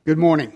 Good morning.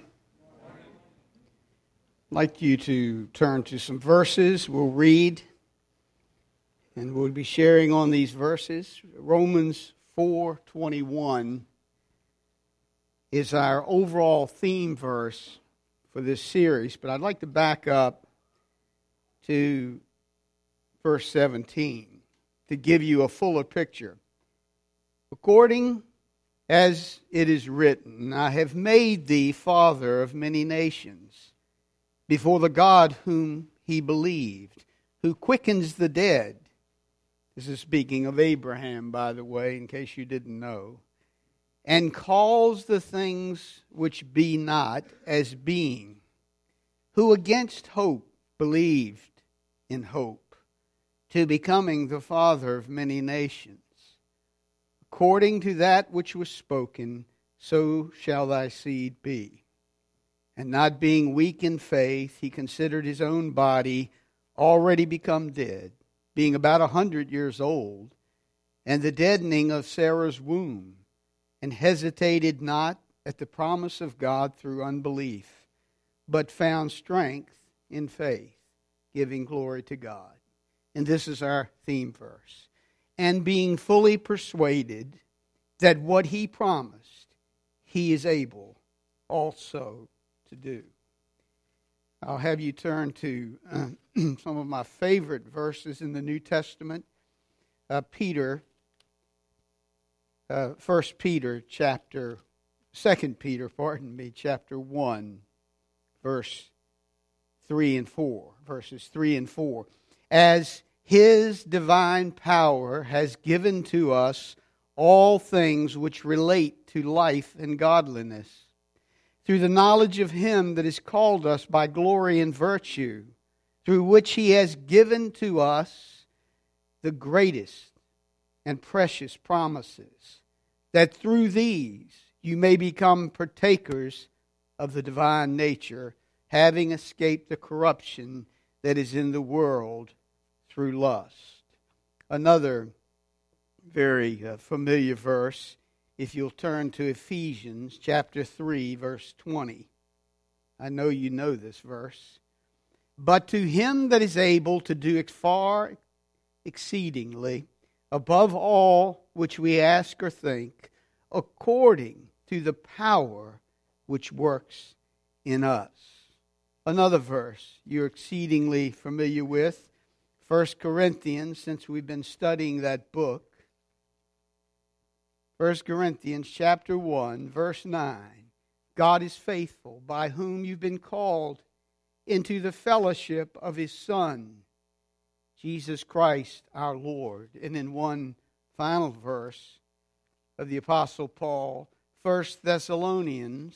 I'd like you to turn to some verses. We'll read, and we'll be sharing on these verses. Romans 4:21 is our overall theme verse for this series, but I'd like to back up to verse 17 to give you a fuller picture. According as it is written, I have made thee father of many nations, before the God whom he believed, who quickens the dead. This is speaking of Abraham, by the way, in case you didn't know. And calls the things which be not as being, who against hope believed in hope, to becoming the father of many nations. According to that which was spoken, so shall thy seed be. And not being weak in faith, he considered his own body already become dead, being about 100 years old, and the deadening of Sarah's womb, and hesitated not at the promise of God through unbelief, but found strength in faith, giving glory to God. And this is our theme verse. And being fully persuaded that what he promised, he is able also to do. I'll have you turn to some of my favorite verses in the New Testament. 1 Peter chapter 1, verse 3 and 4. Verses 3 and 4. As His divine power has given to us all things which relate to life and godliness, through the knowledge of Him that has called us by glory and virtue, through which He has given to us the greatest and precious promises, that through these you may become partakers of the divine nature, having escaped the corruption that is in the world through lust. Another very familiar verse, if you'll turn to Ephesians chapter 3, verse 20. I know you know this verse. But to Him that is able to do far exceedingly above all which we ask or think, according to the power which works in us. Another verse you're exceedingly familiar with, 1 Corinthians, since we've been studying that book. 1 Corinthians chapter 1, verse 9. God is faithful, by whom you've been called into the fellowship of His Son, Jesus Christ our Lord. And in one final verse of the Apostle Paul, 1 Thessalonians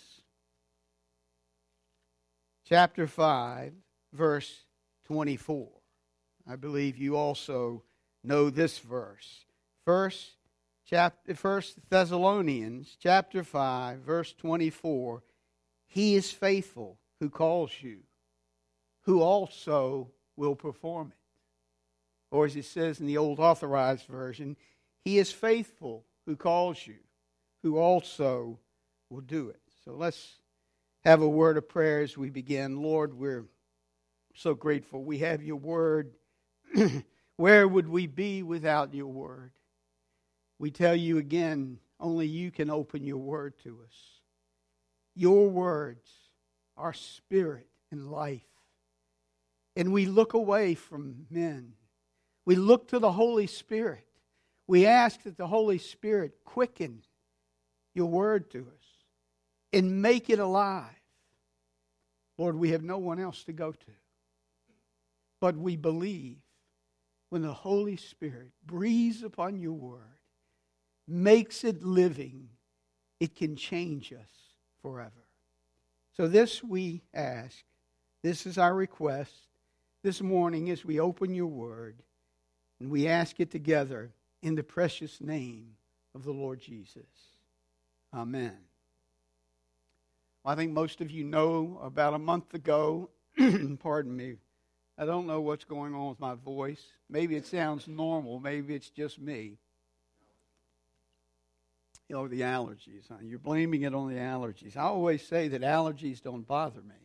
chapter 5, verse 24. I believe you also know this verse. First Thessalonians chapter 5, verse 24. He is faithful who calls you, who also will perform it. Or as it says in the Old Authorized Version, He is faithful who calls you, who also will do it. So let's have a word of prayer as we begin. Lord, we're so grateful we have your word. Where would we be without your word? We tell you again, only you can open your word to us. Your words are spirit and life. And we look away from men. We look to the Holy Spirit. We ask that the Holy Spirit quicken your word to us and make it alive. Lord, we have no one else to go to. But we believe when the Holy Spirit breathes upon your word, makes it living, it can change us forever. So this we ask, this is our request this morning as we open your word, and we ask it together in the precious name of the Lord Jesus. Amen. Well, I think most of you know about a month ago, pardon me, I don't know what's going on with my voice. Maybe it sounds normal. Maybe it's just me. The allergies. Huh? You're blaming it on the allergies. I always say that allergies don't bother me.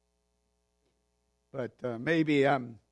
But maybe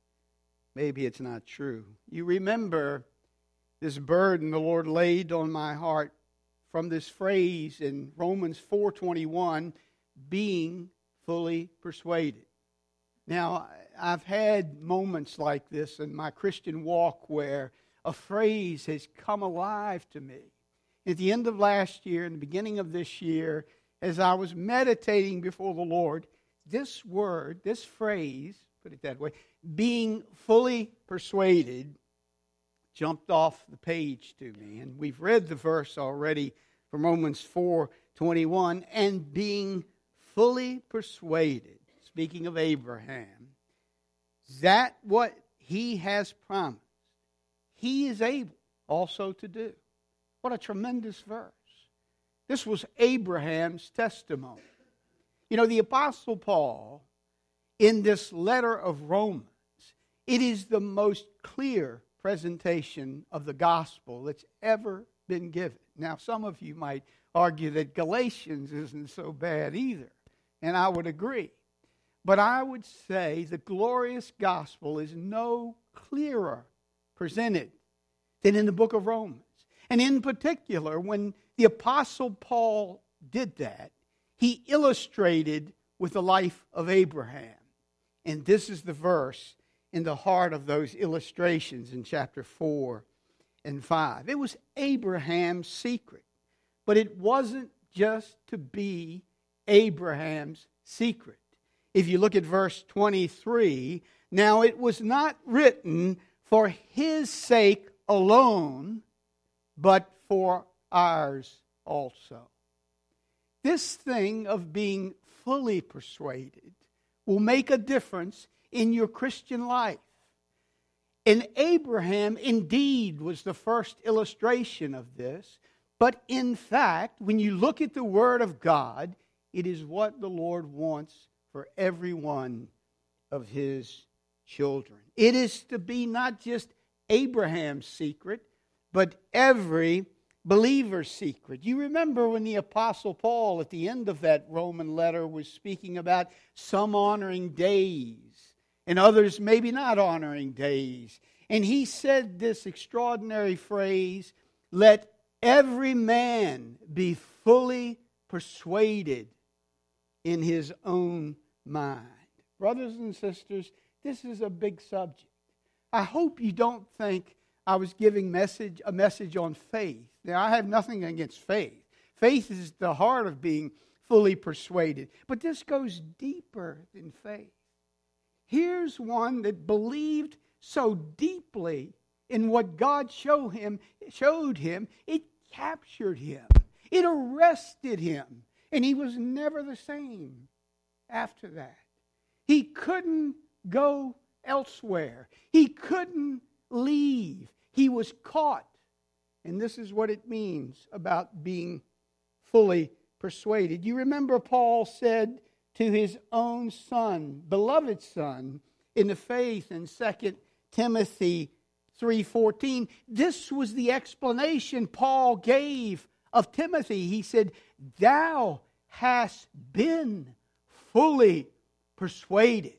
it's not true. You remember this burden the Lord laid on my heart from this phrase in Romans 4:21, being fully persuaded. Now, I've had moments like this in my Christian walk where a phrase has come alive to me. At the end of last year and the beginning of this year, as I was meditating before the Lord, this word, this phrase, put it that way, being fully persuaded, jumped off the page to me. And we've read the verse already from Romans 4:21, and being fully persuaded, speaking of Abraham, that what he has promised, he is able also to do. What a tremendous verse. This was Abraham's testimony. The Apostle Paul, in this letter of Romans, it is the most clear presentation of the gospel that's ever been given. Now, some of you might argue that Galatians isn't so bad either, and I would agree. But I would say the glorious gospel is no clearer presented than in the book of Romans. And in particular, when the Apostle Paul did that, he illustrated with the life of Abraham. And this is the verse in the heart of those illustrations in chapter 4 and 5. It was Abraham's secret. But it wasn't just to be Abraham's secret. If you look at verse 23, now it was not written for his sake alone, but for ours also. This thing of being fully persuaded will make a difference in your Christian life. And Abraham indeed was the first illustration of this, but in fact, when you look at the Word of God, it is what the Lord wants for every one of His children. It is to be not just Abraham's secret, but every believer's secret. You remember when the Apostle Paul at the end of that Roman letter was speaking about some honoring days and others maybe not honoring days. And he said this extraordinary phrase, let every man be fully persuaded in his own mind. Brothers and sisters, this is a big subject. I hope you don't think I was giving a message on faith. Now, I have nothing against faith. Faith is the heart of being fully persuaded. But this goes deeper than faith. Here's one that believed so deeply in what God showed him, it captured him. It arrested him. And he was never the same after that. He couldn't go elsewhere. He couldn't leave. He was caught. And this is what it means about being fully persuaded. You remember Paul said to his own son, beloved son, in the faith in 2 Timothy 3:14. This was the explanation Paul gave of Timothy. He said, thou hast been fully persuaded.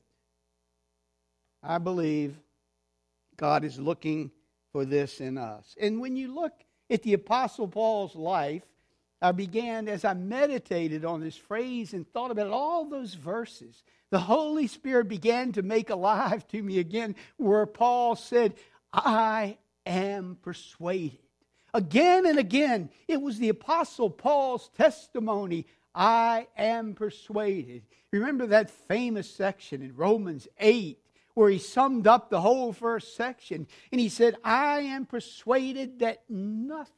I believe God is looking for this in us. And when you look at the Apostle Paul's life, as I meditated on this phrase and thought about all those verses, the Holy Spirit began to make alive to me again where Paul said, I am persuaded. Again and again, it was the Apostle Paul's testimony, I am persuaded. Remember that famous section in Romans 8 where he summed up the whole first section and he said, I am persuaded that nothing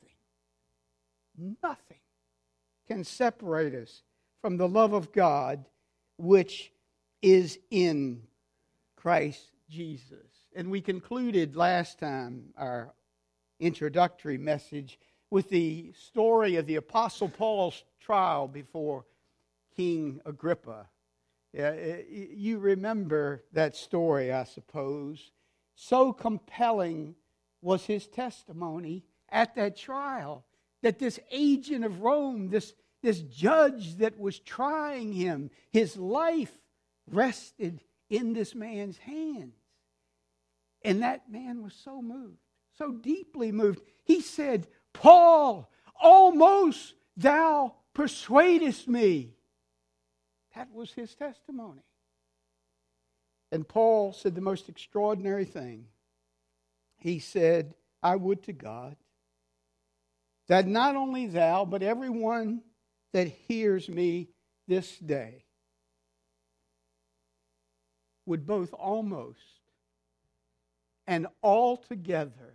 can separate us from the love of God which is in Christ Jesus. And we concluded last time our introductory message with the story of the Apostle Paul's trial before King Agrippa. You remember that story, I suppose. So compelling was his testimony at that trial that this agent of Rome, this judge that was trying him, his life rested in this man's hands. And that man was so moved, so deeply moved. He said, Paul, almost thou persuadest me. That was his testimony. And Paul said the most extraordinary thing. He said, I would to God that not only thou, but everyone that hears me this day would both almost and altogether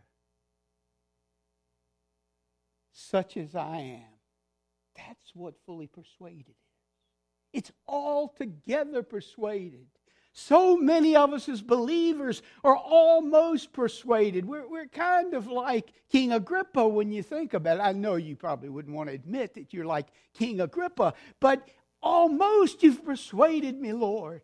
such as I am. That's what fully persuaded is. It's altogether persuaded. So many of us as believers are almost persuaded. We're kind of like King Agrippa when you think about it. I know you probably wouldn't want to admit that you're like King Agrippa, but almost you've persuaded me, Lord.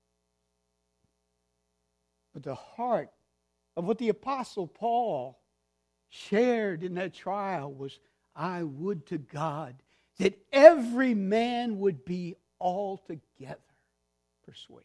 But the heart of what the Apostle Paul shared in that trial was, I would to God that every man would be altogether persuaded.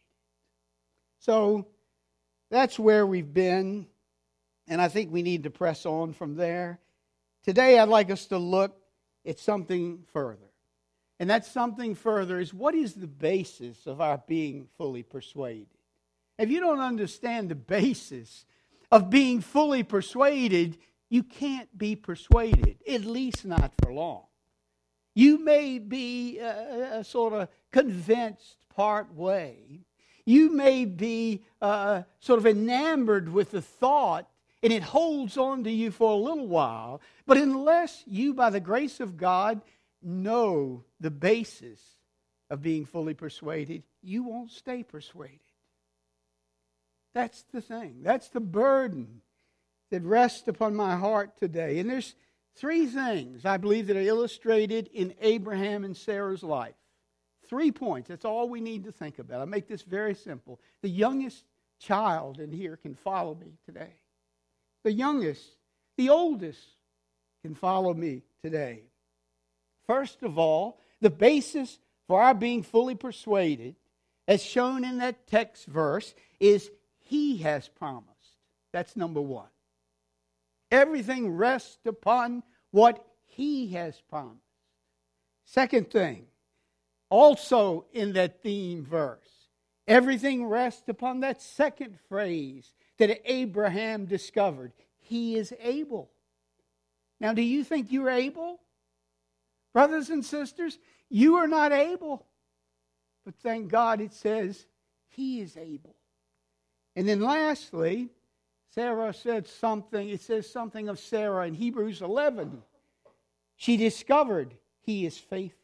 So that's where we've been, and I think we need to press on from there. Today I'd like us to look at something further. And that something further is, what is the basis of our being fully persuaded? If you don't understand the basis of being fully persuaded, you can't be persuaded, at least not for long. You may be sort of convinced part way. You may be sort of enamored with the thought, and it holds on to you for a little while. But unless you, by the grace of God, know the basis of being fully persuaded, you won't stay persuaded. That's the thing. That's the burden that rests upon my heart today. And there's three things, I believe, that are illustrated in Abraham and Sarah's life. 3 points. That's all we need to think about. I'll make this very simple. The youngest child in here can follow me today. The youngest, the oldest can follow me today. First of all, the basis for our being fully persuaded, as shown in that text verse, is He has promised. That's number one. Everything rests upon what He has promised. Second thing, also in that theme verse, everything rests upon that second phrase that Abraham discovered. He is able. Now, do you think you're able? Brothers and sisters, you are not able. But thank God it says He is able. And then lastly, Sarah said something. It says something of Sarah in Hebrews 11. She discovered He is faithful.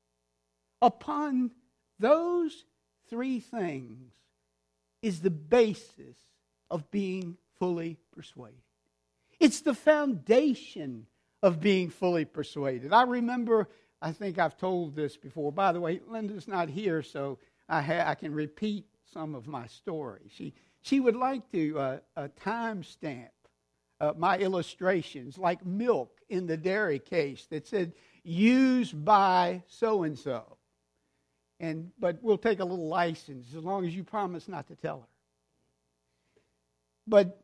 Upon those three things is the basis of being fully persuaded. It's the foundation of being fully persuaded. I remember, I think I've told this before. By the way, Linda's not here, so I can repeat some of my story. She would like to timestamp my illustrations, like milk in the dairy case that said, used by so-and-so. But we'll take a little license as long as you promise not to tell her. But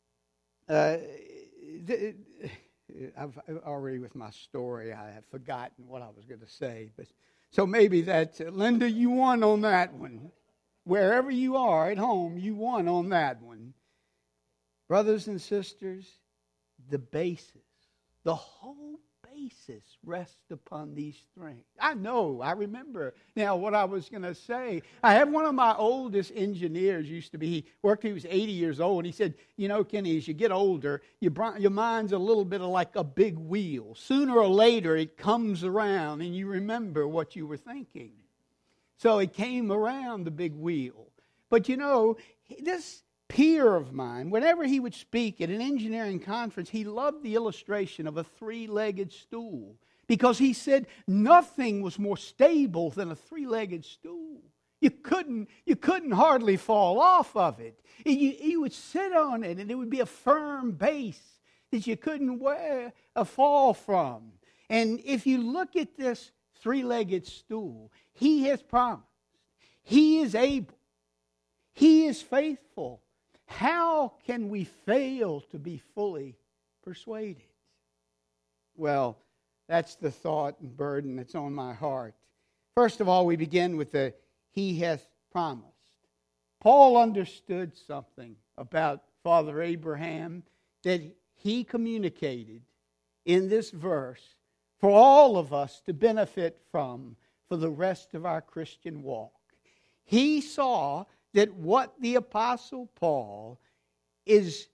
I've already, with my story, I have forgotten what I was going to say. But so maybe that's Linda, you won on that one. Wherever you are at home, you won on that one. Brothers and sisters, the basis, the whole basis rests upon these three. I remember now what I was going to say. I have one of my oldest engineers he was 80 years old, and he said, Kenny, as you get older, your mind's a little bit like a big wheel. Sooner or later, it comes around, and you remember what you were thinking. So it came around the big wheel. But this peer of mine, whenever he would speak at an engineering conference, he loved the illustration of a three-legged stool, because he said nothing was more stable than a three-legged stool. You couldn't hardly fall off of it. You would sit on it, and it would be a firm base that you couldn't fall from. And if you look at this three-legged stool, He has promised. He is able. He is faithful. How can we fail to be fully persuaded? Well, that's the thought and burden that's on my heart. First of all, we begin with the He hath promised. Paul understood something about Father Abraham that he communicated in this verse for all of us to benefit from for the rest of our Christian walk. He saw that what the Apostle Paul is,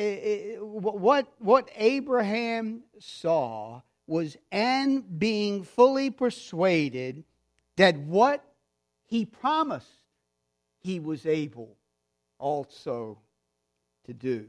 what Abraham saw was, and being fully persuaded that what he promised he was able also to do.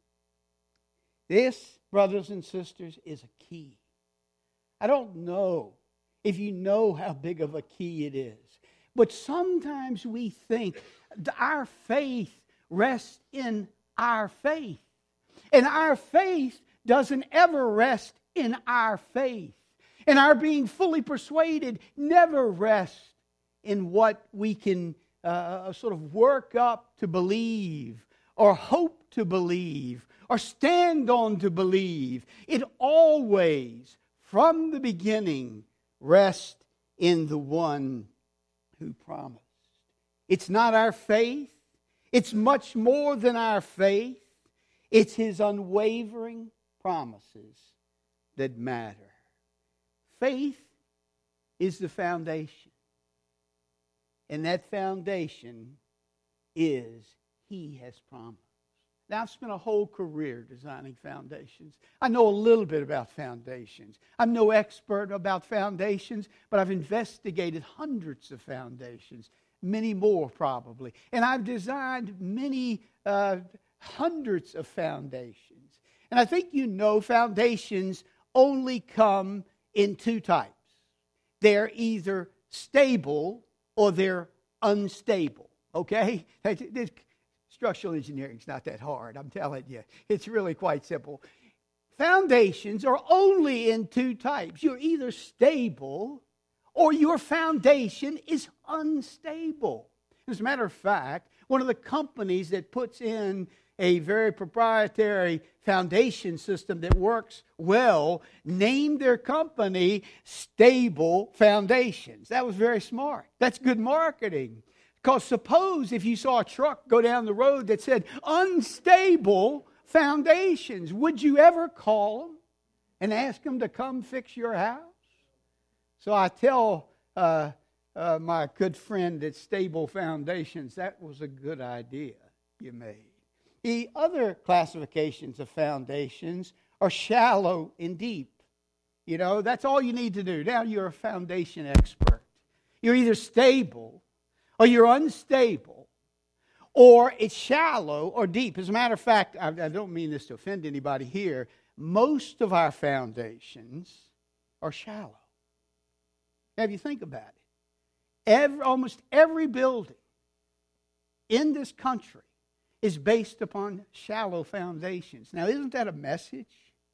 This, brothers and sisters, is a key. I don't know if you know how big of a key it is, but sometimes we think our faith rests in our faith. And our faith doesn't ever rest in our faith. And our being fully persuaded never rests in what we can sort of work up to believe, or hope to believe, or stand on to believe. It always, from the beginning, rests in the one who promised. It's not our faith. It's much more than our faith. It's His unwavering promises that matter. Faith is the foundation. And that foundation is He has promised. Now, I've spent a whole career designing foundations. I know a little bit about foundations. I'm no expert about foundations, but I've investigated hundreds of foundations, many more probably. And I've designed many hundreds of foundations. And I think you know foundations only come in two types. They're either stable or they're unstable, okay? Structural engineering is not that hard, I'm telling you. It's really quite simple. Foundations are only in two types. You're either stable or your foundation is unstable. As a matter of fact, one of the companies that puts in a very proprietary foundation system that works well named their company Stable Foundations. That was very smart. That's good marketing. Because suppose if you saw a truck go down the road that said unstable foundations, would you ever call them and ask them to come fix your house? So I tell my good friend at Stable Foundations, that was a good idea you made. The other classifications of foundations are shallow and deep. You know, that's all you need to do. Now you're a foundation expert. You're either stable or you're unstable, or it's shallow or deep. As a matter of fact, I don't mean this to offend anybody here, most of our foundations are shallow. Now, if you think about it, almost every building in this country is based upon shallow foundations. Now, isn't that a message?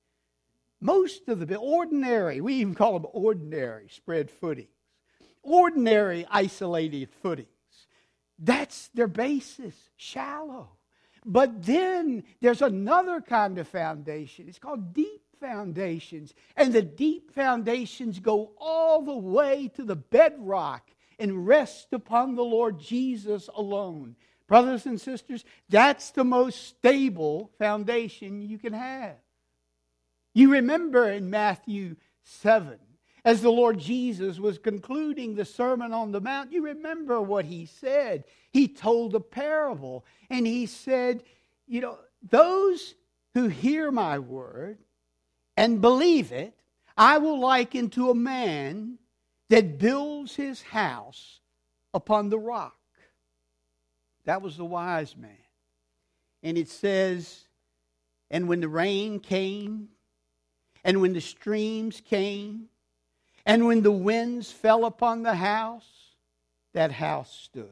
Most of the ordinary, we even call them ordinary spread footings, ordinary isolated footings. That's their basis, shallow. But then there's another kind of foundation. It's called deep foundations. And the deep foundations go all the way to the bedrock and rest upon the Lord Jesus alone. Brothers and sisters, that's the most stable foundation you can have. You remember in Matthew 7, as the Lord Jesus was concluding the Sermon on the Mount, you remember what He said. He told a parable, and He said, you know, those who hear my word and believe it, I will liken to a man that builds his house upon the rock. That was the wise man. And it says, and when the rain came, and when the streams came, and when the winds fell upon the house, that house stood,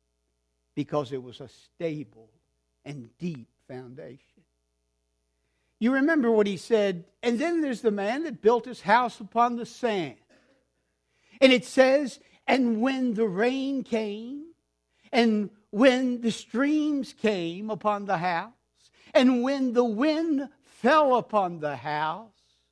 because it was a stable and deep foundation. You remember what he said, and then there's the man that built his house upon the sand. And it says, and when the rain came, and when the streams came upon the house, and when the wind fell upon the house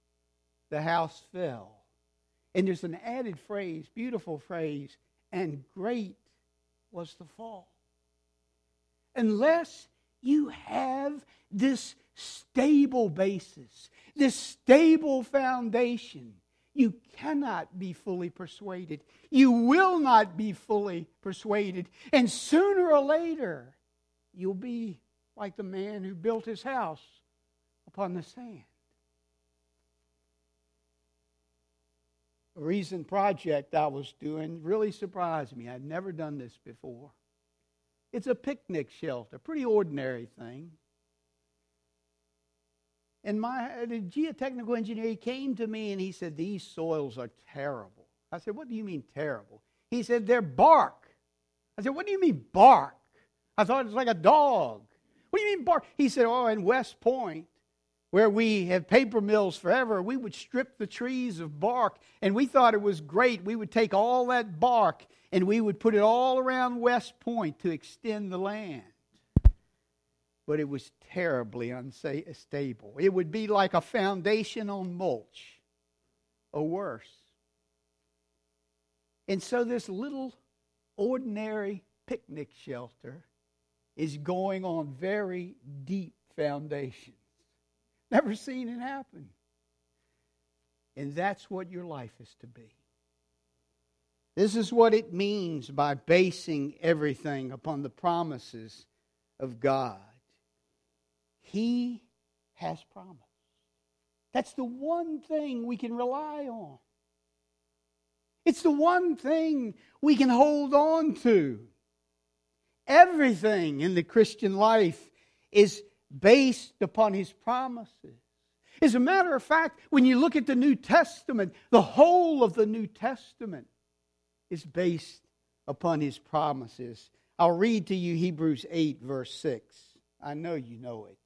fell. And there's an added phrase, beautiful phrase, and great was the fall. Unless you have this stable basis, this stable foundation, you cannot be fully persuaded. You will not be fully persuaded. And sooner or later, you'll be like the man who built his house upon the sand. A recent project I was doing really surprised me. I'd never done this before. It's a picnic shelter, pretty ordinary thing. And the geotechnical engineer came to me and he said, these soils are terrible. I said, what do you mean terrible? He said, they're bark. I said, what do you mean bark? I thought it was like a dog. What do you mean bark? He said, oh, in West Point, where we have paper mills forever, we would strip the trees of bark, and we thought it was great. We would take all that bark and we would put it all around West Point to extend the land. But it was terribly unstable. It would be like a foundation on mulch, or worse. And so this little ordinary picnic shelter is going on very deep foundations. Never seen it happen. And that's what your life is to be. This is what it means by basing everything upon the promises of God. He has promised. That's the one thing we can rely on. It's the one thing we can hold on to. Everything in the Christian life is based upon His promises. As a matter of fact, when you look at the New Testament, the whole of the New Testament is based upon His promises. I'll read to you Hebrews 8, verse 6. I know you know it.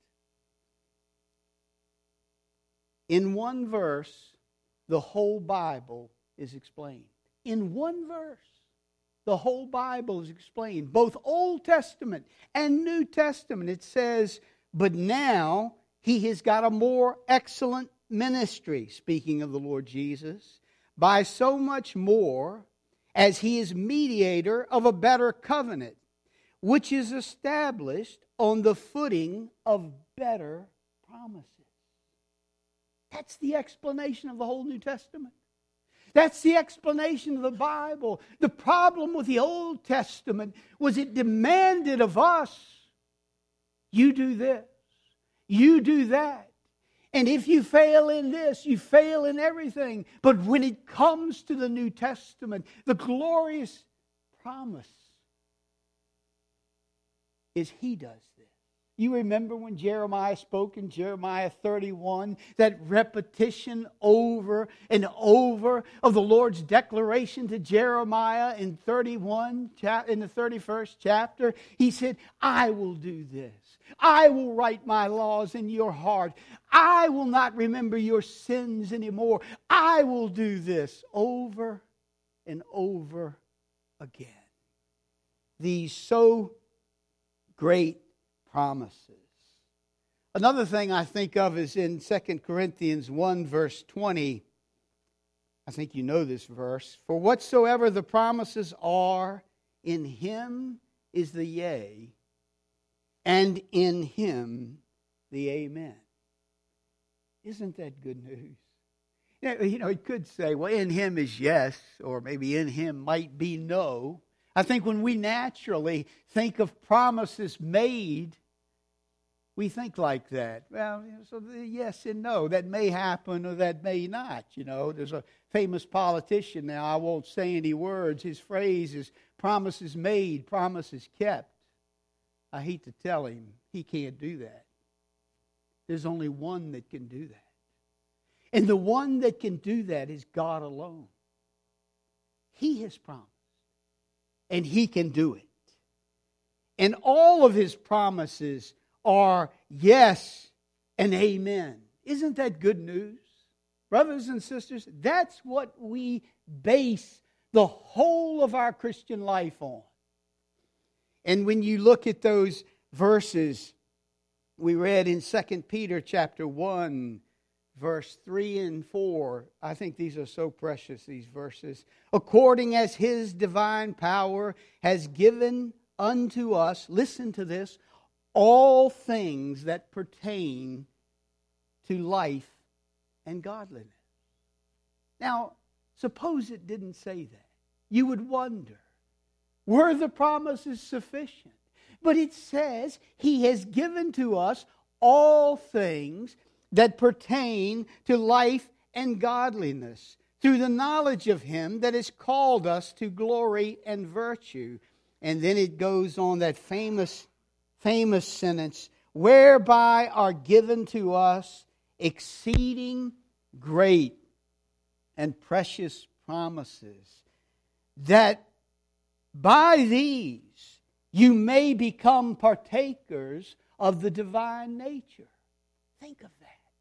In one verse, the whole Bible is explained. In one verse, the whole Bible is explained. Both Old Testament and New Testament. It says, but now He has got a more excellent ministry, speaking of the Lord Jesus, by so much more as He is mediator of a better covenant, which is established on the footing of better promises. That's the explanation of the whole New Testament. That's the explanation of the Bible. The problem with the Old Testament was it demanded of us, you do this, you do that. And if you fail in this, you fail in everything. But when it comes to the New Testament, the glorious promise is He does this. You remember when Jeremiah spoke in Jeremiah 31, that repetition over and over of the Lord's declaration to Jeremiah in 31, in the 31st chapter. He said, I will do this. I will write my laws in your heart. I will not remember your sins anymore. I will do this over and over again. These so great promises. Another thing I think of is in 2 Corinthians 1 verse 20. I think you know this verse. For whatsoever the promises are, in Him is the yea, and in Him the amen. Isn't that good news? You know, it could say, well, in Him is yes, or maybe in Him might be no. I think when we naturally think of promises made, we think like that. Well, so the yes and no, that may happen or that may not. You know, there's a famous politician now, I won't say any words. His phrase is promises made, promises kept. I hate to tell him, he can't do that. There's only one that can do that. And the one that can do that is God alone. He has promised. And He can do it. And all of His promises are yes and amen. Isn't that good news? Brothers and sisters, that's what we base the whole of our Christian life on. And when you look at those verses we read in 2 Peter chapter 1, verse 3 and 4, I think these are so precious, these verses. According as His divine power has given unto us, listen to this, all things that pertain to life and godliness. Now, suppose it didn't say that. You would wonder, were the promises sufficient? But it says He has given to us all things that pertain to life and godliness through the knowledge of Him that has called us to glory and virtue. And then it goes on that famous sentence, whereby are given to us exceeding great and precious promises, that by these you may become partakers of the divine nature. Think of that.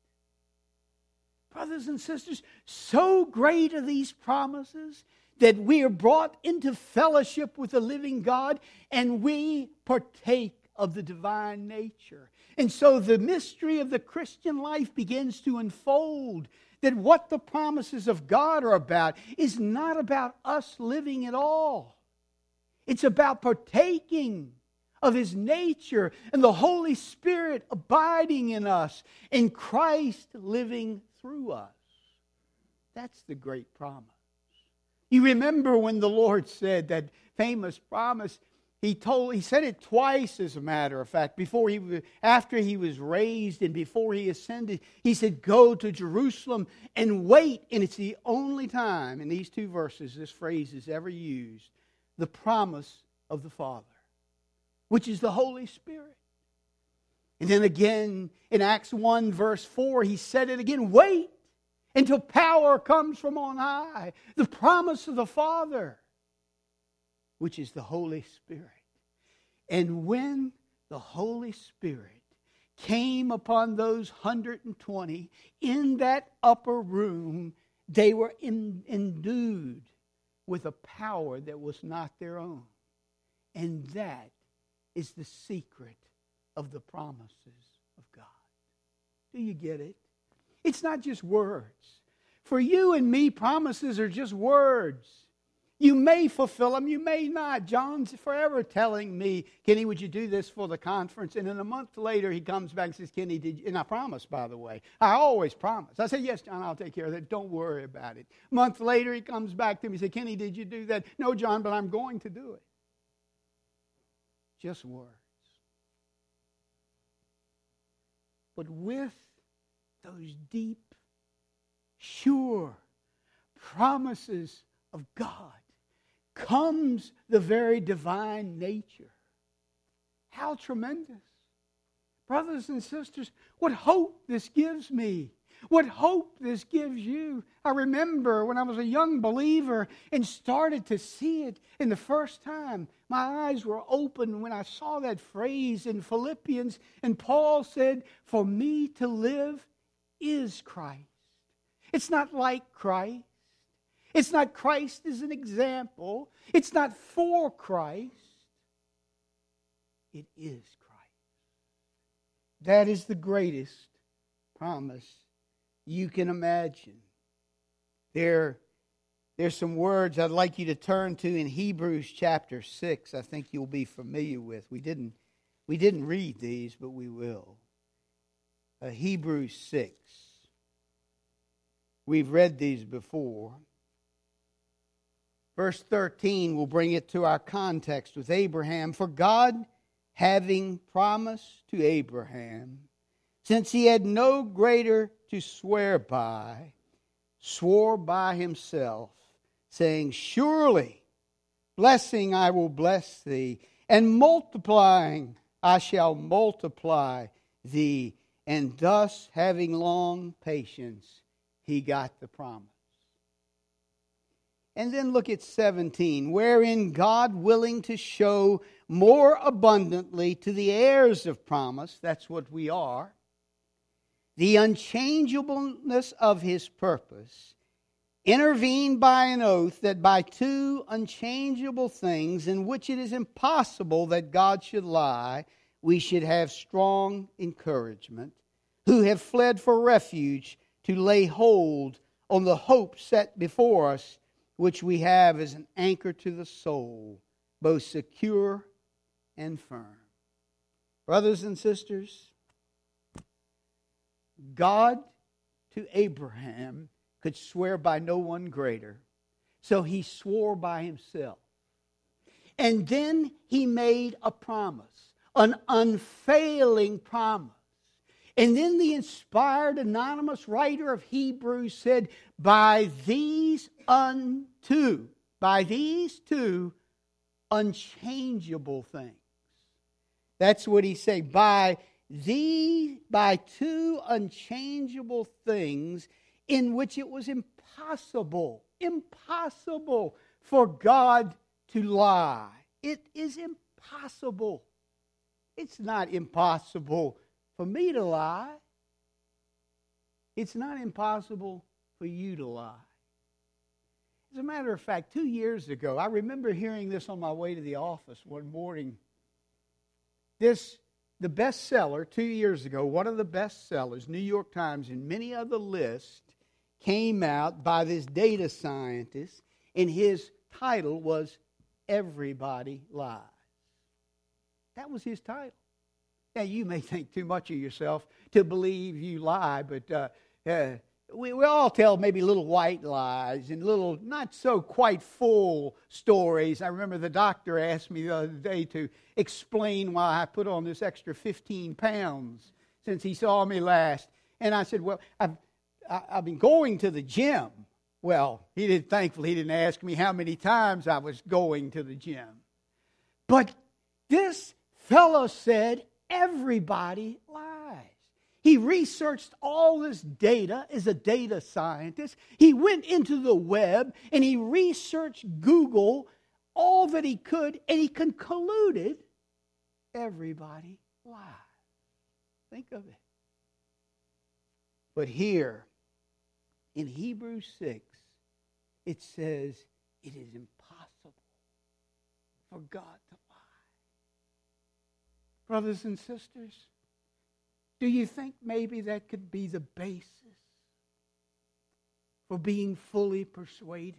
Brothers and sisters, so great are these promises that we are brought into fellowship with the living God and we partake of the divine nature. And so the mystery of the Christian life begins to unfold, that what the promises of God are about is not about us living at all. It's about partaking of His nature and the Holy Spirit abiding in us and Christ living through us. That's the great promise. You remember when the Lord said that famous promise, He said it twice, as a matter of fact, after He was raised and before He ascended. He said, go to Jerusalem and wait. And it's the only time in these two verses this phrase is ever used. The promise of the Father, which is the Holy Spirit. And then again in Acts 1 verse 4, He said it again, wait until power comes from on high. The promise of the Father, which is the Holy Spirit. And when the Holy Spirit came upon those 120 in that upper room, they were endued with a power that was not their own. And that is the secret of the promises of God. Do you get it? It's not just words. For you and me, promises are just words. You may fulfill them, you may not. John's forever telling me, Kenny, would you do this for the conference? And then a month later, he comes back and says, Kenny, did you? And I promise, by the way. I always promise. I say, yes, John, I'll take care of that. Don't worry about it. A month later, he comes back to me and says, Kenny, did you do that? No, John, but I'm going to do it. Just words. But with those deep, sure promises of God comes the very divine nature. How tremendous. Brothers and sisters, what hope this gives me. What hope this gives you. I remember when I was a young believer and started to see it in the first time, my eyes were open when I saw that phrase in Philippians, and Paul said, for me to live is Christ. It's not like Christ. It's not Christ as an example. It's not for Christ. It is Christ. That is the greatest promise you can imagine. There's some words I'd like you to turn to in Hebrews chapter 6. I think you'll be familiar with. We didn't read these, but we will. Hebrews 6. We've read these before. Verse 13 will bring it to our context with Abraham. For God, having promised to Abraham, since he had no greater to swear by, swore by himself, saying, surely, blessing I will bless thee, and multiplying I shall multiply thee. And thus, having long patience, he got the promise. And then look at 17, wherein God, willing to show more abundantly to the heirs of promise, that's what we are, the unchangeableness of His purpose, intervened by an oath that by two unchangeable things in which it is impossible that God should lie, we should have strong encouragement, who have fled for refuge to lay hold on the hope set before us, which we have as an anchor to the soul, both secure and firm. Brothers and sisters, God to Abraham could swear by no one greater, so He swore by Himself. And then He made a promise, an unfailing promise. And then the inspired, anonymous writer of Hebrews said, by these two unchangeable things. That's what he said. By two unchangeable things in which it was impossible for God to lie. It is impossible. It's not impossible for me to lie. It's not impossible for you to lie. As a matter of fact, 2 years ago, I remember hearing this on my way to the office one morning. The bestseller 2 years ago, one of the bestsellers, New York Times and many other lists, came out by this data scientist, and his title was Everybody Lies. That was his title. Now, you may think too much of yourself to believe you lie, but we all tell maybe little white lies and little not so quite full stories. I remember the doctor asked me the other day to explain why I put on this extra 15 pounds since he saw me last. And I said, well, I've been going to the gym. Well, thankfully he didn't ask me how many times I was going to the gym. But this fellow said, everybody lies. He researched all this data as a data scientist. He went into the web and he researched Google all that he could, and he concluded everybody lies. Think of it. But here in Hebrews 6, it says it is impossible for God to lie. Brothers and sisters, do you think maybe that could be the basis for being fully persuaded?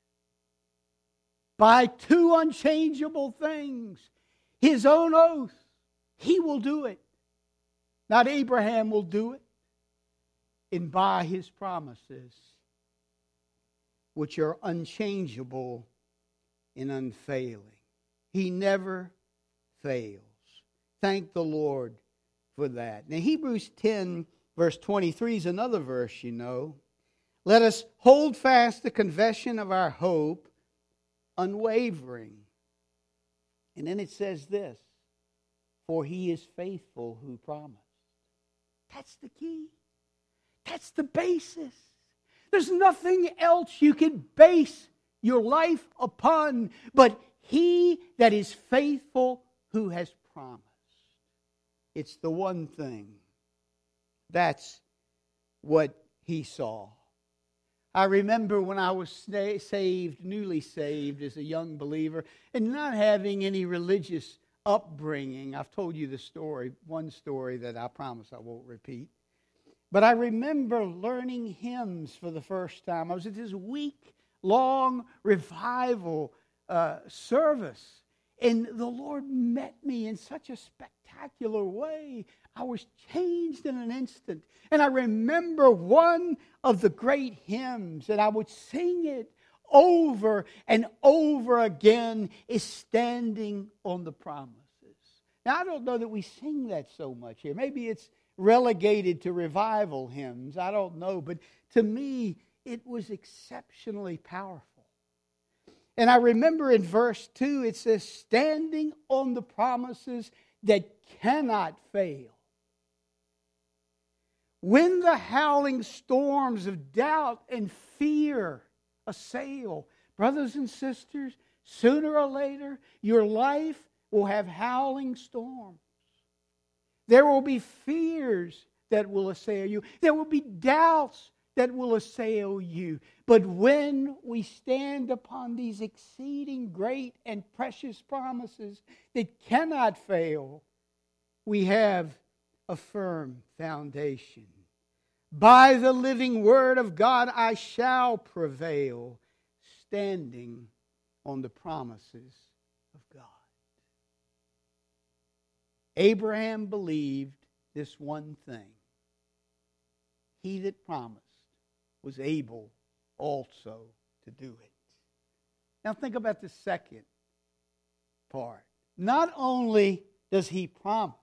By two unchangeable things, His own oath, He will do it. Not Abraham will do it. And by His promises, which are unchangeable and unfailing. He never fails. Thank the Lord for that. Now, Hebrews 10, verse 23 is another verse, you know. Let us hold fast the confession of our hope, unwavering. And then it says this, for He is faithful who promised. That's the key. That's the basis. There's nothing else you can base your life upon but He that is faithful who has promised. It's the one thing. That's what he saw. I remember when I was saved, newly saved as a young believer, and not having any religious upbringing. I've told you the story, one story that I promise I won't repeat. But I remember learning hymns for the first time. I was at this week-long revival service, and the Lord met me in such a spectacular way. I was changed in an instant. And I remember one of the great hymns, and I would sing it over and over again, is Standing on the Promises. Now, I don't know that we sing that so much here. Maybe it's relegated to revival hymns. I don't know. But to me, it was exceptionally powerful. And I remember in verse 2, it says, standing on the promises that cannot fail. When the howling storms of doubt and fear assail, brothers and sisters, sooner or later, your life will have howling storms. There will be fears that will assail you. There will be doubts that will assail you. But when we stand upon these exceeding great and precious promises that cannot fail, we have a firm foundation. By the living word of God I shall prevail, standing on the promises of God. Abraham believed this one thing. He that promised was able also to do it. Now think about the second part. Not only does he promise,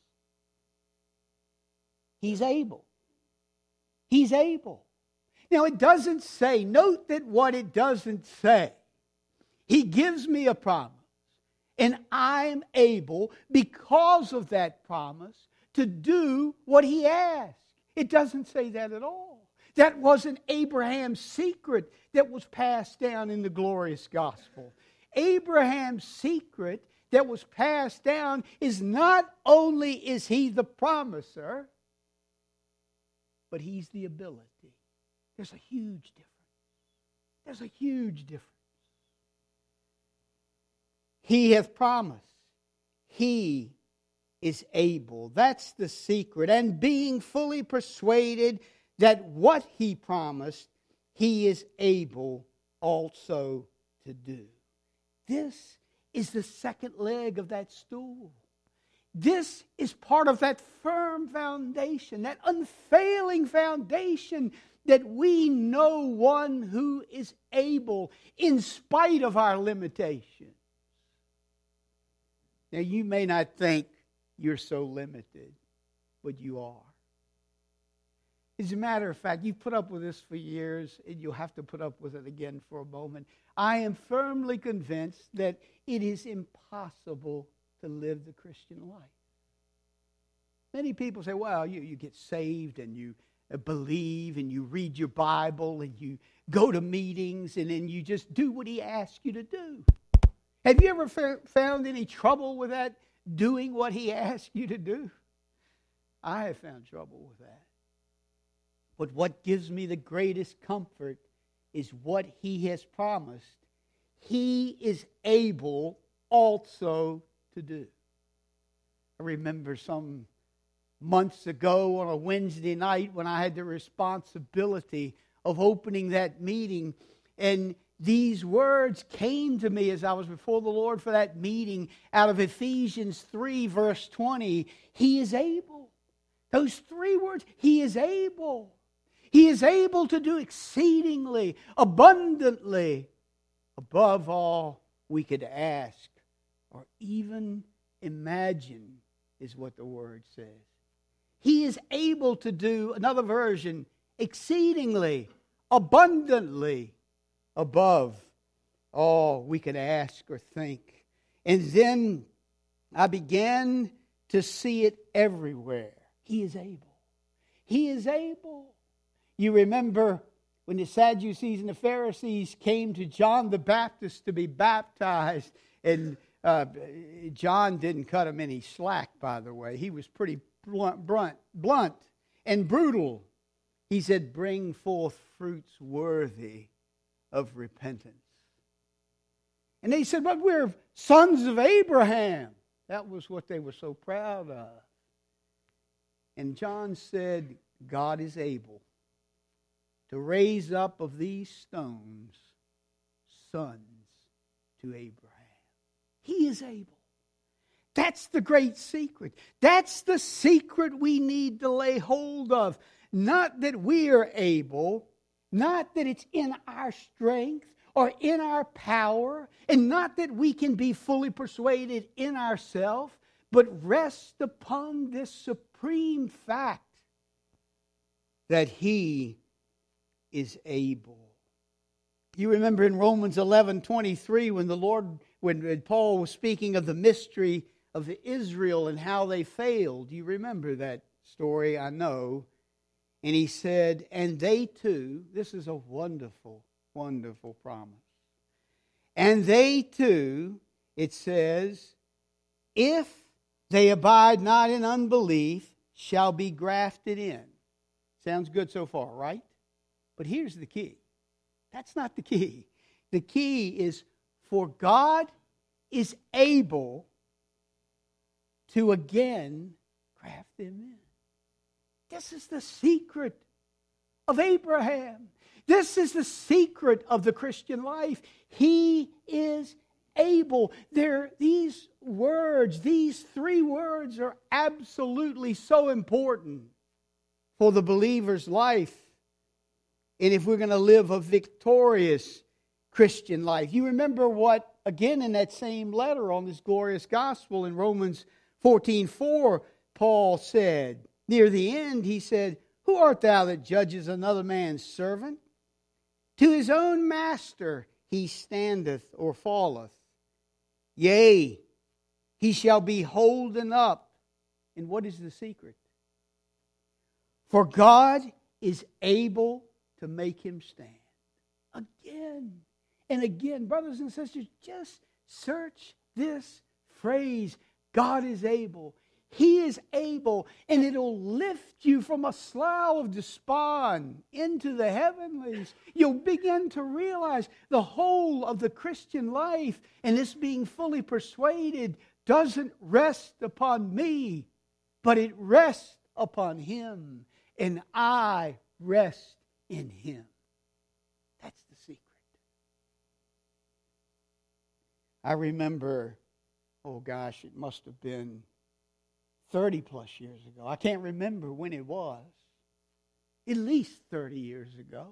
he's able. He's able. Now it doesn't say, note that what it doesn't say. He gives me a promise, and I'm able, because of that promise, to do what he asked. It doesn't say that at all. That wasn't Abraham's secret that was passed down in the glorious gospel. Abraham's secret that was passed down is not only is he the promiser, but he's the ability. There's a huge difference. There's a huge difference. He hath promised. He is able. That's the secret. And being fully persuaded that what he promised, he is able also to do. This is the second leg of that stool. This is part of that firm foundation, that unfailing foundation that we know one who is able in spite of our limitations. Now, you may not think you're so limited, but you are. As a matter of fact, you've put up with this for years, and you'll have to put up with it again for a moment. I am firmly convinced that it is impossible to live the Christian life. Many people say, well, you get saved and you believe and you read your Bible and you go to meetings and then you just do what he asks you to do. Have you ever found any trouble with that, doing what he asks you to do? I have found trouble with that. But what gives me the greatest comfort is what he has promised. He is able also to do. I remember some months ago on a Wednesday night when I had the responsibility of opening that meeting, and these words came to me as I was before the Lord for that meeting out of Ephesians 3 verse 20. He is able. Those three words, he is able. He is able to do exceedingly, abundantly, above all we could ask or even imagine, is what the word says. He is able to do, another version, exceedingly, abundantly, above all we could ask or think. And then I began to see it everywhere. He is able. He is able. You remember when the Sadducees and the Pharisees came to John the Baptist to be baptized, and John didn't cut him any slack, by the way. He was pretty blunt and brutal. He said, bring forth fruits worthy of repentance. And they said, but we're sons of Abraham. That was what they were so proud of. And John said, God is able to raise up of these stones sons to Abraham. He is able. That's the great secret. That's the secret we need to lay hold of. Not that we are able, not that it's in our strength or in our power, and not that we can be fully persuaded in ourselves, but rest upon this supreme fact that he is able. You remember in Romans 11:23 when Paul was speaking of the mystery of Israel and how they failed. You remember that story, I know. And he said, and they too, this is a wonderful, wonderful promise. And they too, it says, if they abide not in unbelief, shall be grafted in. Sounds good so far, right? But here's the key. That's not the key. The key is, for God is able to again graft them in. This is the secret of Abraham. This is the secret of the Christian life. He is able. These words, these three words are absolutely so important for the believer's life. And if we're going to live a victorious Christian life. You remember what, again, in that same letter on this glorious gospel in Romans 14:4, Paul said, near the end, he said, "Who art thou that judges another man's servant? To his own master he standeth or falleth. Yea, he shall be holden up." And what is the secret? For God is able to make him stand. Again and again, brothers and sisters, just search this phrase, God is able. He is able, and it'll lift you from a slough of despond into the heavenlies. You'll begin to realize the whole of the Christian life, and this being fully persuaded, doesn't rest upon me, but it rests upon Him, and I rest in Him. That's the secret. I remember, it must have been 30 plus years ago. I can't remember when it was. At least 30 years ago.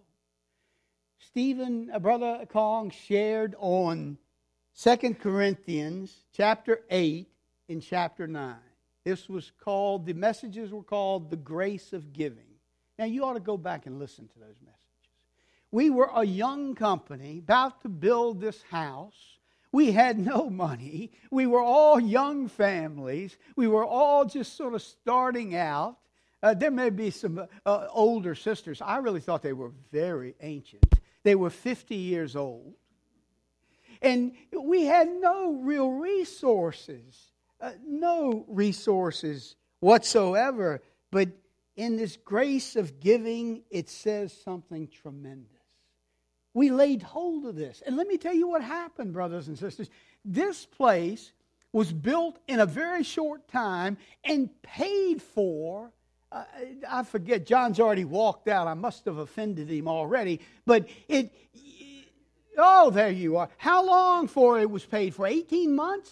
Brother Kong shared on 2 Corinthians chapter 8 and chapter 9. The messages were called The Grace of Giving. Now you ought to go back and listen to those messages. We were a young company about to build this house. We had no money. We were all young families. We were all just sort of starting out. There may be some older sisters. I really thought they were very ancient. They were 50 years old. And we had no real resources. No resources whatsoever. But in this grace of giving, it says something tremendous. We laid hold of this. And let me tell you what happened, brothers and sisters. This place was built in a very short time and paid for. I forget, John's already walked out. I must have offended him already. But there you are. How long for it was paid for? 18 months?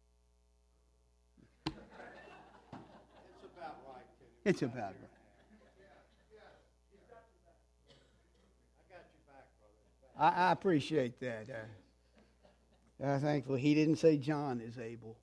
It's about right. It's about right. I appreciate that. Thankfully, he didn't say John is able.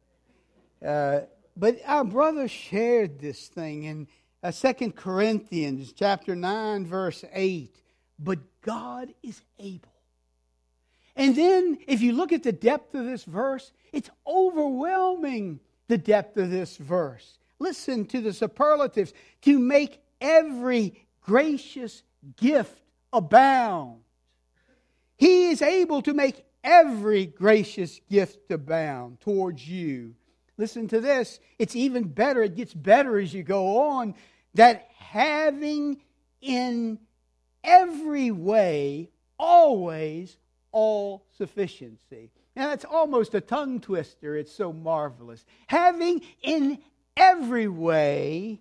But our brother shared this thing in 2 Corinthians chapter 9, verse 8. But God is able. And then, if you look at the depth of this verse, it's overwhelming, the depth of this verse. Listen to the superlatives. To make every gracious gift abound. He is able to make every gracious gift abound towards you. Listen to this. It's even better. It gets better as you go on. That having in every way, always, all sufficiency. Now that's almost a tongue twister. It's so marvelous. Having in every way,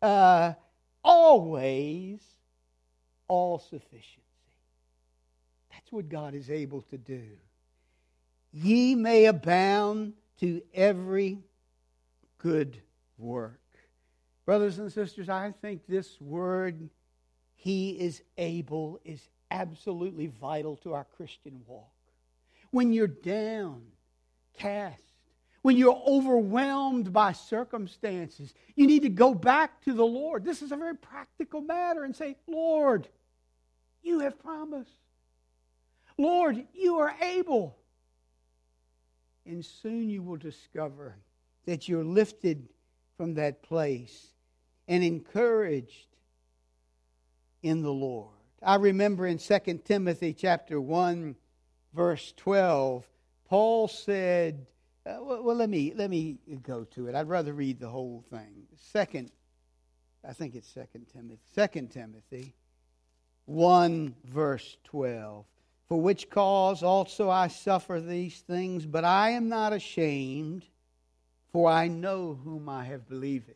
always, all sufficiency. That's what God is able to do. Ye may abound to every good work. Brothers and sisters, I think this word, He is able, is absolutely vital to our Christian walk. When you're downcast, when you're overwhelmed by circumstances, you need to go back to the Lord. This is a very practical matter and say, Lord, you have promised. Lord, you are able. And soon you will discover that you're lifted from that place and encouraged in the Lord. I remember in 2 Timothy chapter 1, verse 12, Paul said, let me go to it. I'd rather read the whole thing. 2 I think it's 2 Timothy 1 verse 12. For which cause also I suffer these things, but I am not ashamed, for I know whom I have believed,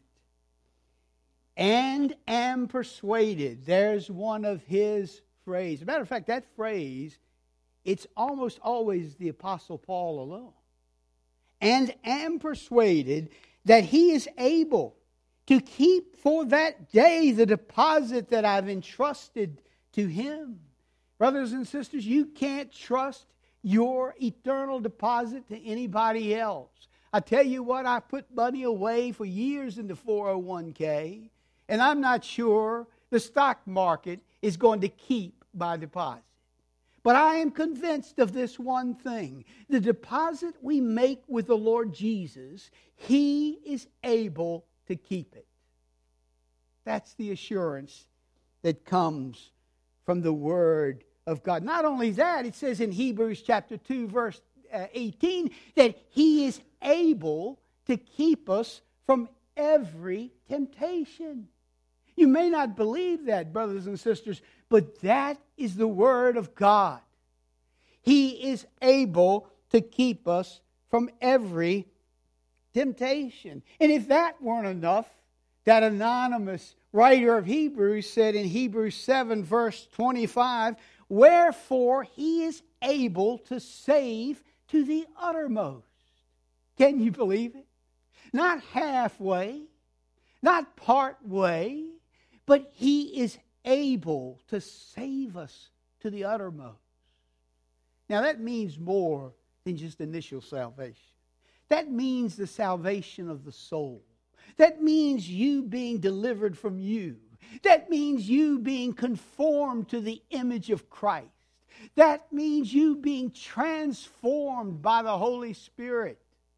and am persuaded. There's one of his phrases. As a matter of fact, that phrase, it's almost always the Apostle Paul alone. And am persuaded that he is able to keep for that day the deposit that I've entrusted to him. Brothers and sisters, you can't trust your eternal deposit to anybody else. I tell you what, I put money away for years in the 401k, and I'm not sure the stock market is going to keep my deposit. But I am convinced of this one thing. The deposit we make with the Lord Jesus, He is able to keep it. That's the assurance that comes from the Word of God. Not only that, it says in Hebrews chapter 2, verse 18, that He is able to keep us from every temptation. You may not believe that, brothers and sisters, but that is the Word of God. He is able to keep us from every temptation. And if that weren't enough, that anonymous writer of Hebrews said in Hebrews 7, verse 25, wherefore He is able to save to the uttermost. Can you believe it? Not halfway, not part way, but He is able to save us to the uttermost. Now that means more than just initial salvation. That means the salvation of the soul. That means you being delivered from you. That means you being conformed to the image of Christ. That means you being transformed by the Holy Spirit.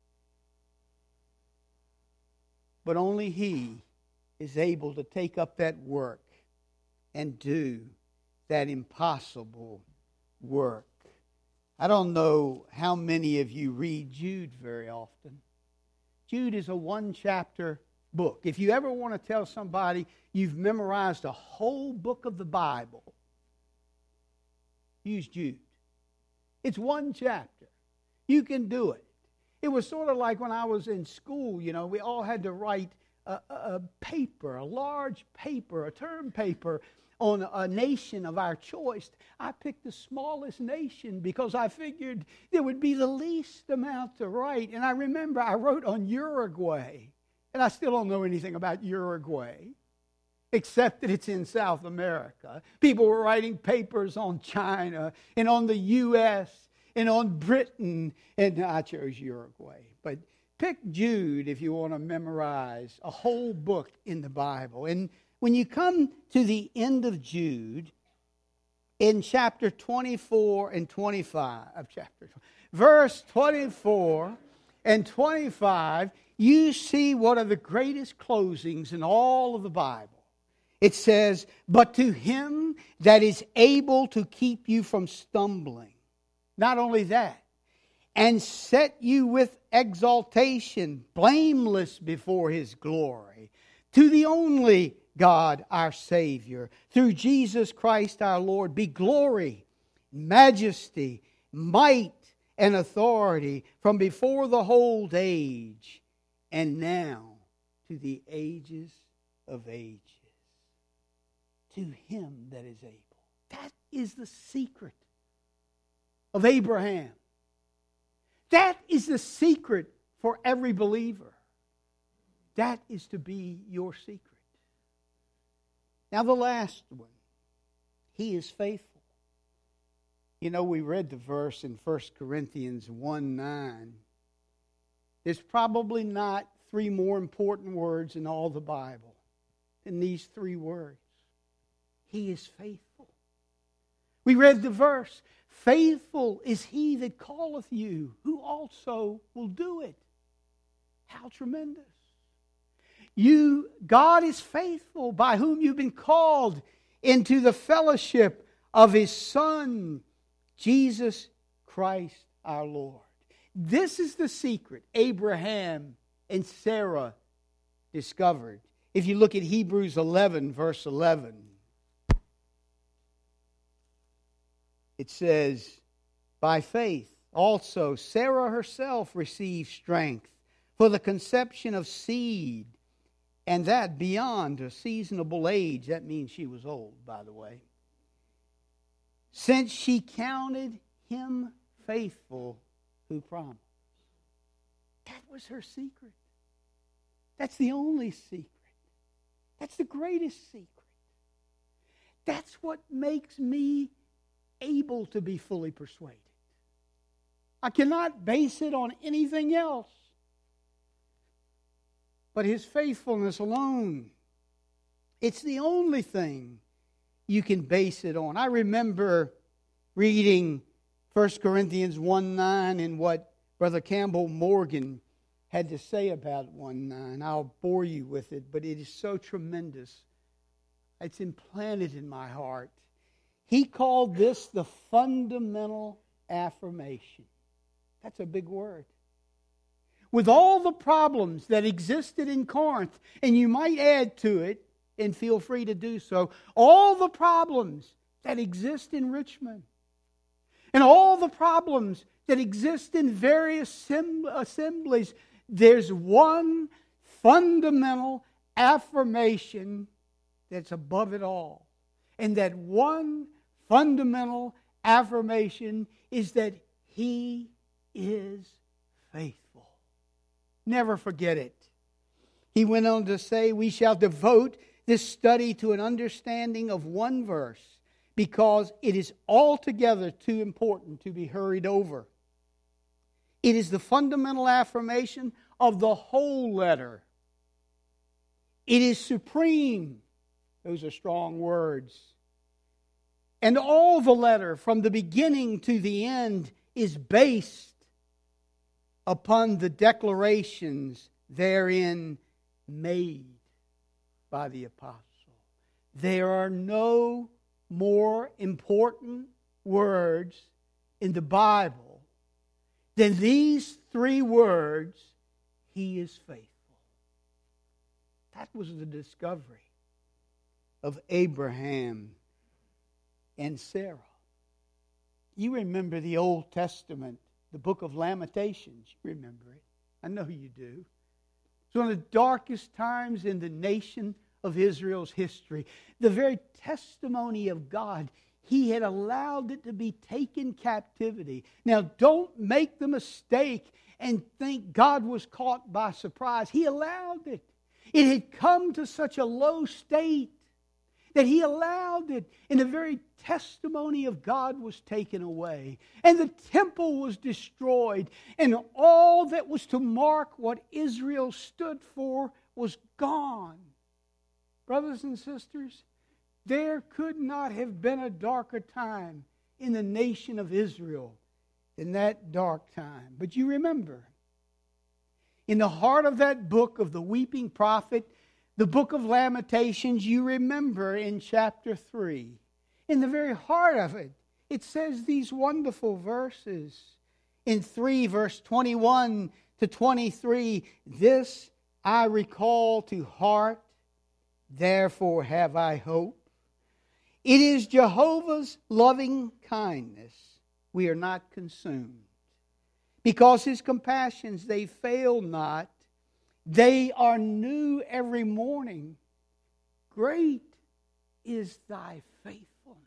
But only He is able to take up that work and do that impossible work. I don't know how many of you read Jude very often. Jude is a one-chapter book. If you ever want to tell somebody you've memorized a whole book of the Bible, use Jude. It's one chapter. You can do it. It was sort of like when I was in school, we all had to write a paper, a large paper, a term paper on a nation of our choice. I picked the smallest nation because I figured there would be the least amount to write. And I remember I wrote on Uruguay. And I still don't know anything about Uruguay, except that it's in South America. People were writing papers on China and on the U.S. and on Britain. And I chose Uruguay. But pick Jude if you want to memorize a whole book in the Bible. And when you come to the end of Jude, in chapter 24 and 25, verse 24 and 25, you see one of the greatest closings in all of the Bible. It says, but to Him that is able to keep you from stumbling. Not only that, and set you with exaltation, blameless before His glory, to the only God, our Savior, through Jesus Christ our Lord, be glory, majesty, might, and authority from before the whole age, and now to the ages of ages. To Him that is able. That is the secret of Abraham. That is the secret for every believer. That is to be your secret. Now the last one. He is faithful. We read the verse in 1 Corinthians 1:9. There's probably not three more important words in all the Bible than these three words. He is faithful. We read the verse, faithful is He that calleth you, who also will do it. How tremendous. God is faithful, by whom you've been called into the fellowship of His Son, Jesus Christ our Lord. This is the secret Abraham and Sarah discovered. If you look at Hebrews 11, verse 11, it says, by faith also Sarah herself received strength for the conception of seed, and that beyond a seasonable age. That means she was old, by the way. Since she counted him faithful who promised. That was her secret. That's the only secret. That's the greatest secret. That's what makes me able to be fully persuaded. I cannot base it on anything else but His faithfulness alone. It's the only thing you can base it on. I remember reading 1 Corinthians 1:9 and what Brother Campbell Morgan had to say about 1:9. I'll bore you with it, but it is so tremendous. It's implanted in my heart. He called this the fundamental affirmation. That's a big word. With all the problems that existed in Corinth, and you might add to it, and feel free to do so, all the problems that exist in Richmond, and all the problems that exist in various assemblies, there's one fundamental affirmation that's above it all. And that one fundamental affirmation is that He is faithful. Never forget it. He went on to say, we shall devote this study to an understanding of one verse because it is altogether too important to be hurried over. It is the fundamental affirmation of the whole letter. It is supreme. Those are strong words. And all the letter, from the beginning to the end, is based upon the declarations therein made by the apostle. There are no more important words in the Bible than these three words, He is faithful. That was the discovery of Abraham and Sarah. You remember the Old Testament, the book of Lamentations. You remember it. I know you do. It's one of the darkest times in the nation of Israel's history. The very testimony of God, He had allowed it to be taken captivity. Now, don't make the mistake and think God was caught by surprise. He allowed it. It had come to such a low state that He allowed it, and the very testimony of God was taken away. And the temple was destroyed, and all that was to mark what Israel stood for was gone. Brothers and sisters, there could not have been a darker time in the nation of Israel than that dark time. But you remember, in the heart of that book of the weeping prophet, the book of Lamentations, you remember in chapter 3, in the very heart of it, it says these wonderful verses. In 3, verse 21 to 23, this I recall to heart, therefore have I hope. It is Jehovah's loving kindness, we are not consumed. Because His compassions, they fail not. They are new every morning. Great is Thy faithfulness.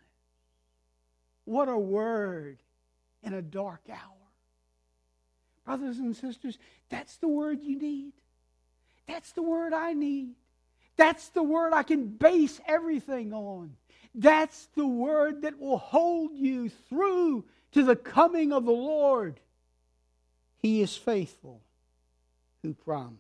What a word in a dark hour. Brothers and sisters, that's the word you need. That's the word I need. That's the word I can base everything on. That's the word that will hold you through to the coming of the Lord. He is faithful who promised.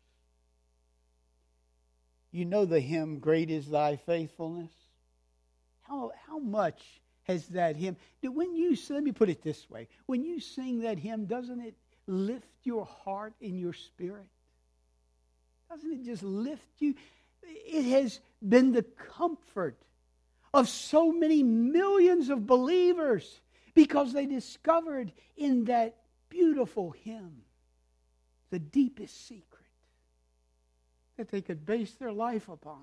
You know the hymn, Great is Thy Faithfulness? How much has that hymn... let me put it this way. When you sing that hymn, doesn't it lift your heart and your spirit? Doesn't it just lift you? It has been the comfort of so many millions of believers because they discovered in that beautiful hymn the deepest secret. that they could base their life upon.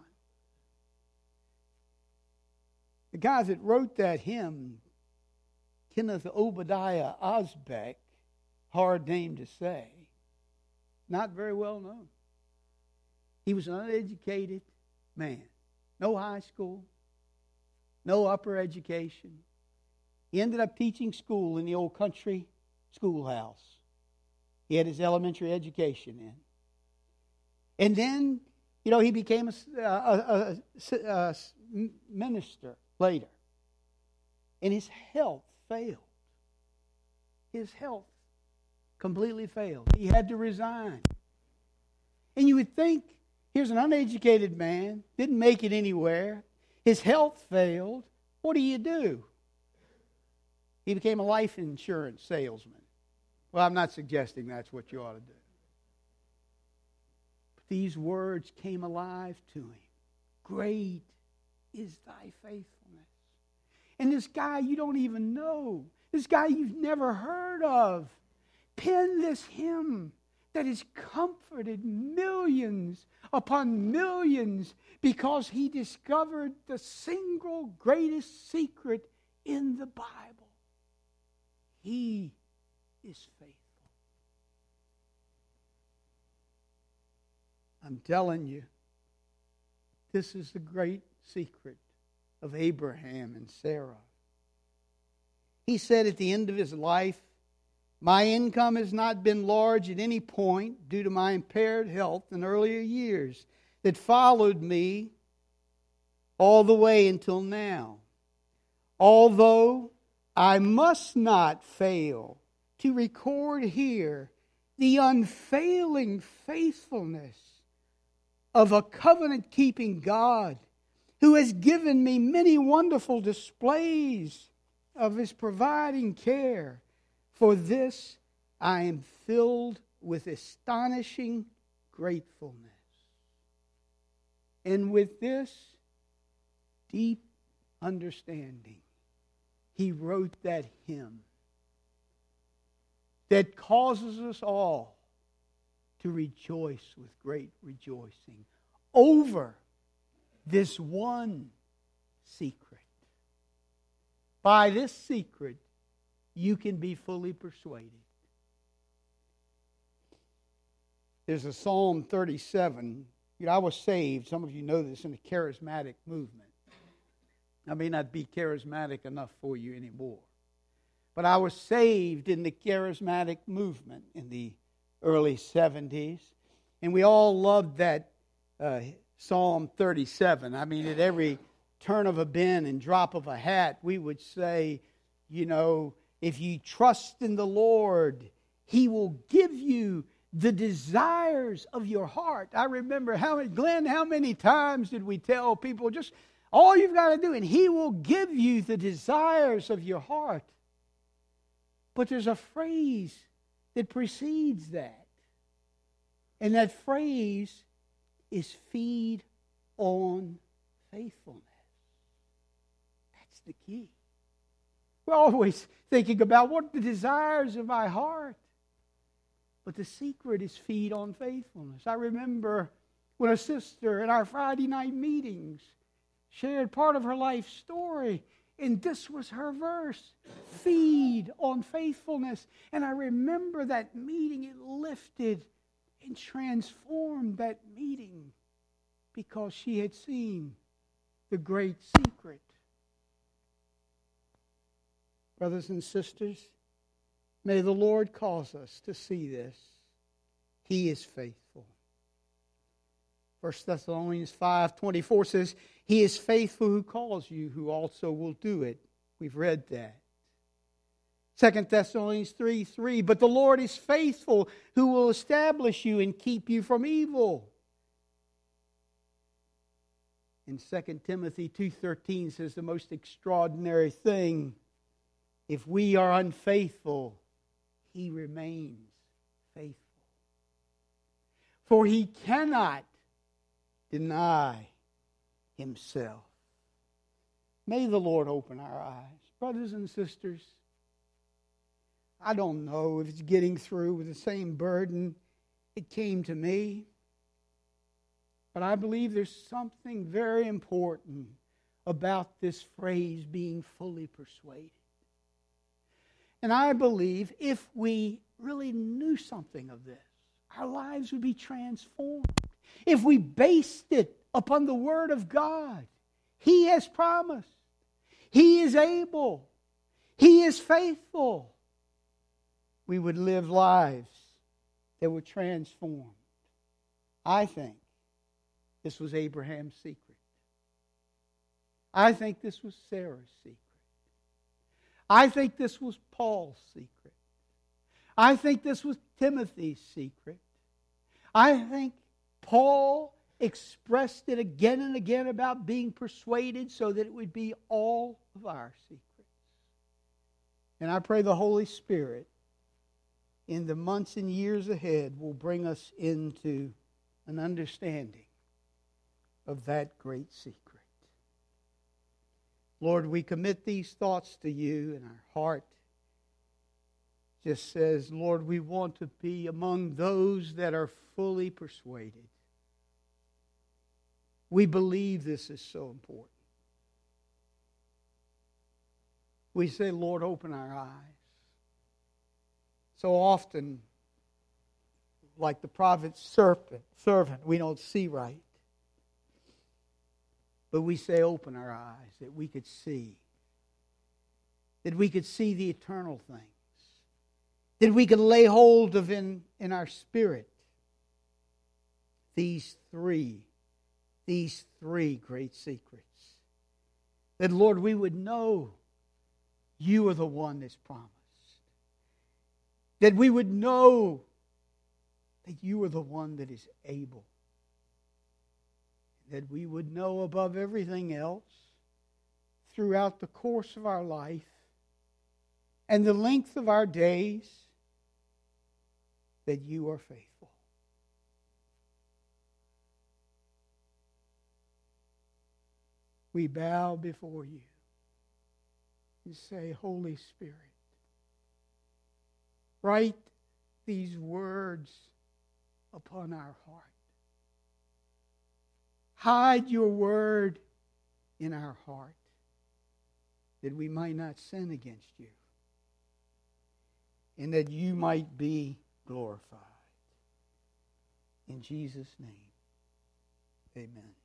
The guy that wrote that hymn, Kenneth Obadiah Osbeck, hard name to say, not very well known. He was an uneducated man. No high school, no upper education. He ended up teaching school in the old country schoolhouse. He had his elementary education in. And then, he became a minister later. And his health failed. His health completely failed. He had to resign. And you would think, here's an uneducated man, didn't make it anywhere. His health failed. What do? He became a life insurance salesman. Well, I'm not suggesting that's what you ought to do. But these words came alive to him. Great is thy faithfulness. And this guy you don't even know, this guy you've never heard of, penned this hymn that has comforted millions upon millions because he discovered the single greatest secret in the Bible. He is faithful. I'm telling you, this is the great secret of Abraham and Sarah. He said at the end of his life, my income has not been large at any point due to my impaired health in earlier years that followed me all the way until now. Although I must not fail to record here the unfailing faithfulness of a covenant-keeping God who has given me many wonderful displays of His providing care. For this I am filled with astonishing gratefulness. And with this deep understanding, he wrote that hymn that causes us all to rejoice with great rejoicing over this one secret. By this secret, you can be fully persuaded. There's a Psalm 37. I was saved, some of you know this, in the charismatic movement. I may not be charismatic enough for you anymore. But I was saved in the charismatic movement in the early 70s. And we all loved that Psalm 37. I mean, at every turn of a bend and drop of a hat, we would say, if you trust in the Lord, He will give you the desires of your heart. I remember, Glenn, how many times did we tell people, just all you've got to do, and He will give you the desires of your heart. But there's a phrase that precedes that. And that phrase is feed on faithfulness. That's the key. We're always thinking about what are the desires of my heart. But the secret is feed on faithfulness. I remember when a sister in our Friday night meetings shared part of her life story, and this was her verse, feed on faithfulness. And I remember that meeting, it lifted and transformed that meeting because she had seen the great secret. Brothers and sisters, may the Lord cause us to see this. He is faithful. 1 Thessalonians 5:24 says, He is faithful who calls you, who also will do it. We've read that. 2 Thessalonians 3:3, but the Lord is faithful, who will establish you and keep you from evil. And 2 Timothy 2:13 says the most extraordinary thing. If we are unfaithful, He remains faithful. For He cannot deny Himself. May the Lord open our eyes. Brothers and sisters, I don't know if it's getting through with the same burden it came to me. But I believe there's something very important about this phrase, being fully persuaded. And I believe if we really knew something of this, our lives would be transformed. If we based it upon the Word of God, He has promised. He is able. He is faithful. We would live lives that were transformed. I think this was Abraham's secret. I think this was Sarah's secret. I think this was Paul's secret. I think this was Timothy's secret. I think Paul expressed it again and again about being persuaded so that it would be all of our secrets. And I pray the Holy Spirit in the months and years ahead will bring us into an understanding of that great secret. Lord, we commit these thoughts to You, and our heart just says, Lord, we want to be among those that are fully persuaded. We believe this is so important. We say, Lord, open our eyes. So often, like the prophet's servant, we don't see right. But we say, open our eyes, that we could see. That we could see the eternal things. That we could lay hold of in our spirit these three great secrets. That, Lord, we would know You are the one that's promised. That we would know that You are the one that is able. That we would know above everything else throughout the course of our life and the length of our days that You are faithful. We bow before You and say, Holy Spirit, write these words upon our heart. Hide Your word in our heart that we might not sin against You and that You might be glorified. In Jesus' name, amen.